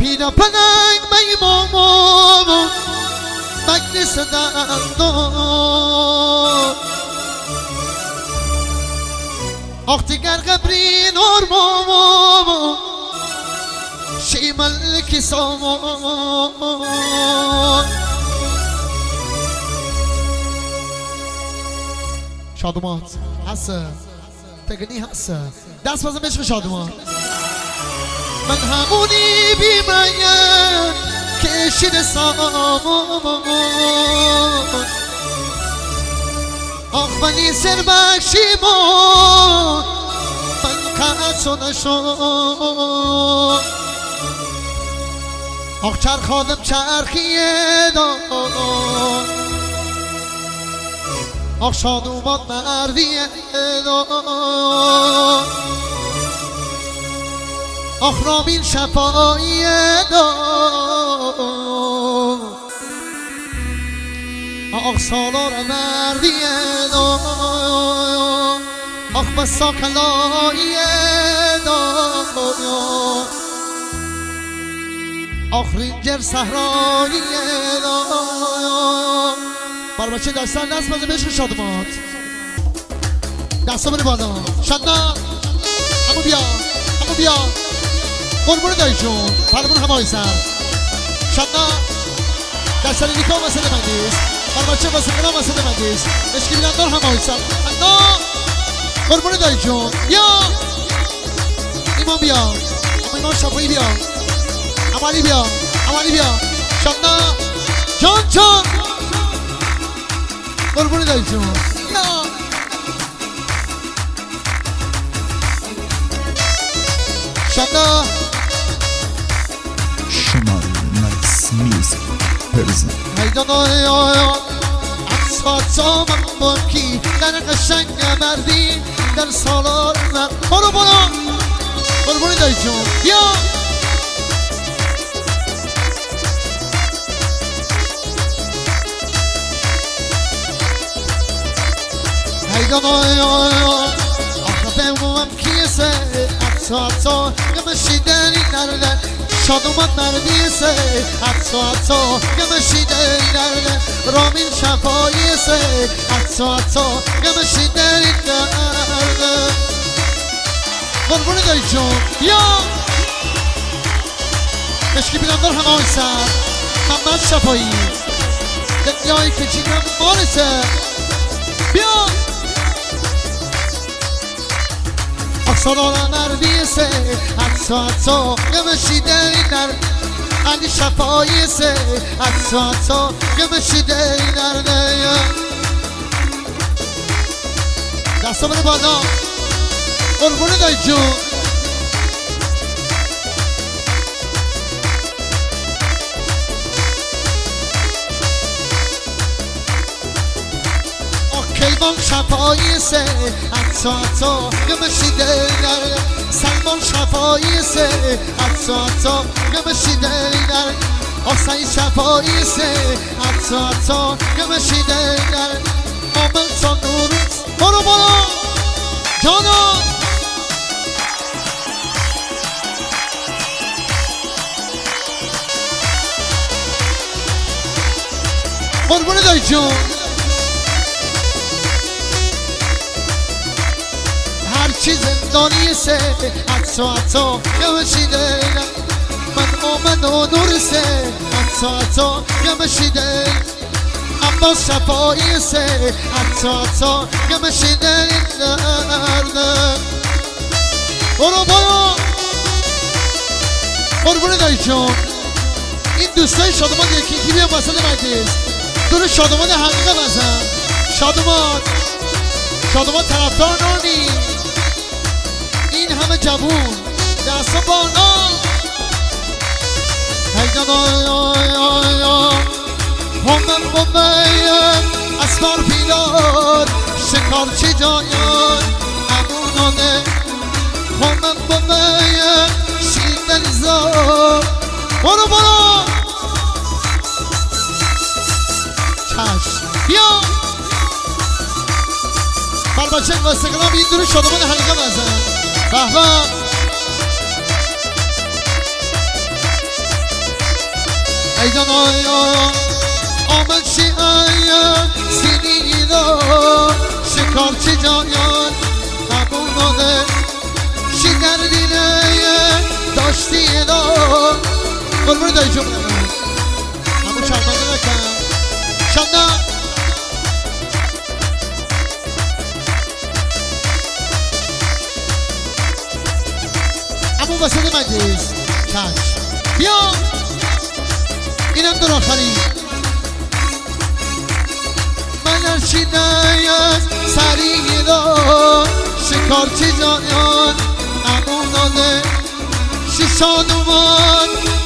پیدا پلنگ میمون مجلس دندان آخ دیگر قبری نورمون شی ملکی سامان شادومات هسته تگنی هسته دست بازم عشق شادومات من همونی بیمیم کشید سامان آخ منی سر بخشیمون من کسو نشون آخ چرخادم چرخیه دان آخ شادومات مردیه دان آخ رامین شفاییه دان آخ سالار مردیه دان آخ بسا کلاییه دان آخ رینجر صحراییه دان بر بچه دستان دست بزن بشکن شادومات دستا بره بالا شدنا همون بیا همون بیا قربون دایی جون پرمون همایی سر شدنا دستان نیکا مسئله من نیست بر بچه مسئله من مسئله من نیست اشکی بیلندار همایی سر شدنا قربون دایی جون بیا ایمان بیا اما ایمان شفایی بیا امالی بیا امالی بیا شدنا جان جان قربون دایی جون یا شدنا شمال نایس میوزیک پرزنت هیدان آیا اصفاتا من باکی در قشنگ مردی در سالار من برو برو قربون دایی جون بیا هیدان آیا آخه بموم کیسه حتی گمشیدنی نرده شادومات مردیسه حتی گمشیدنی نرده رامین شفاییسه حتی گمشیدنی نرده قربون دایی جون بیا مشکی بیلندار همه آی سر محمد شفایی دنیایی که جیگم مارسه بیا سالار مردیسه حتی گمشیدنی در علی شفاییسه حتی گمشیدنی در دستا بره بالا قربون دایی جون کیوان شفاییسه حتی گمشیده در سلمان شفاییسه حتی گمشیده در آسای شفاییسه حتی گمشیده در آمل تا نوروز برو برو جانا قربون دایی جون هرچی زندانیسه حتی گمشیده من آمد و نورسه حتی گمشیده اما شفاییسه حتی گمشیده درده برو برو قربون دایی جون این دوستای شادومان یکی یکی بیان وسط مجلس دور شادومان حقیقه بزن شادومان طرفدار نانی این همه جوون دستا بالا هیدان آیا همم بمیم اسمار پیلار شکارچی جایان امونانه همم بمیم شیدن زار برو برو چشم بیا بچه و استقلام این دور شادمان حلقه بزن به به ایدان آیا آمد شیعه سینی دا شکارچی جایان همون داده شی دردینه داشتی دا قربون دایی جمعه من همون شرمانده نکن شنده همون وسط مجلس چشم بیا اینم در آخری من ارشیده از سریع دا شکارچی جایان امون داده شیشان اومد